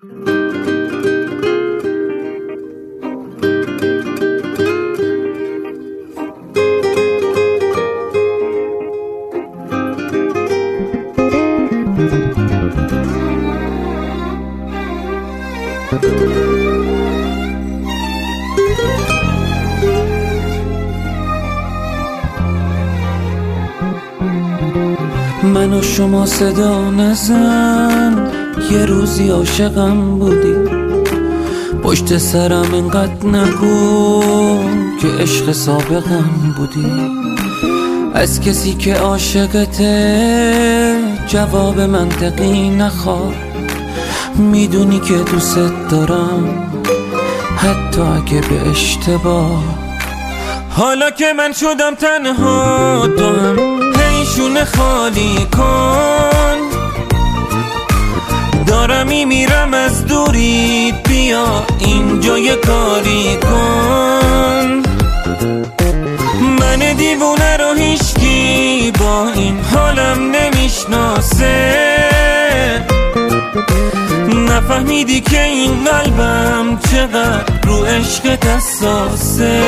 من و شما صدا نزن، یه روزی عاشقم بودی. پشت سرم اینقدر نگو که عشق سابقم بودی. از کسی که عاشقته جواب منطقی نخواه. میدونی که دوست دارم حتی اگه به اشتباه. حالا که من شدم تنها تو هم پیشونه خالی کن. دارم میمیرم از دوریت، بیا اینجا یه کاری کن. من دیوونه رو هیچکی با این حالم نمیشناسه. نفهمیدی که این قلبم چقدر رو عشقت حساسه.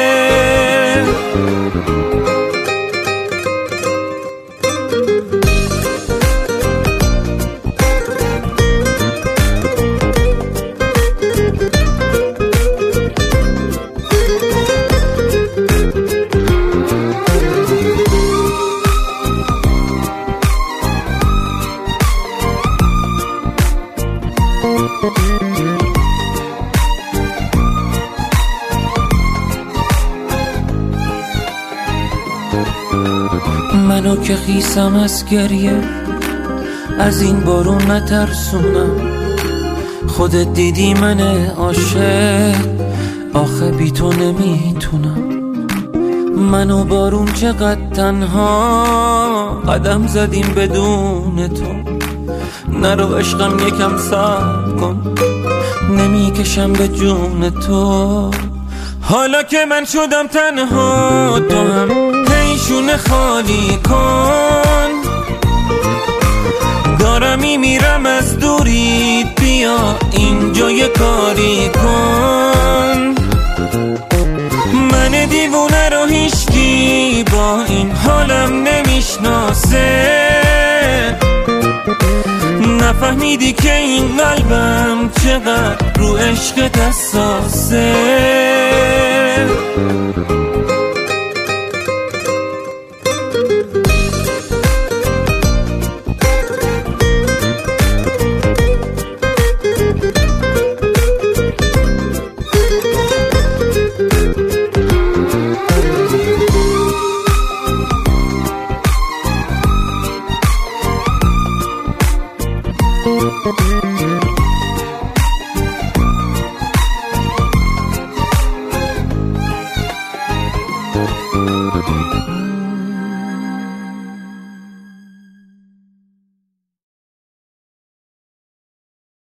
منو که خیسم از گریه، از این بارون نترسونم. خودت دیدی من عاشق، آخه بی تو نمیتونم. منو بارون چقدر تنها قدم زدیم بدون تو. نرو عشقم یکم صبر کن، نمیکشم به جون تو. حالا که من شدم تنها تو هم پیشونه خالی کن. دارم میمیرم از دوریت، بیا اینجا یه کاری کن. من دیوونه رو هیچکی با این حالم نمیشناسه. نفهمیدی که این قلبم چقدر رو عشقت حساسه.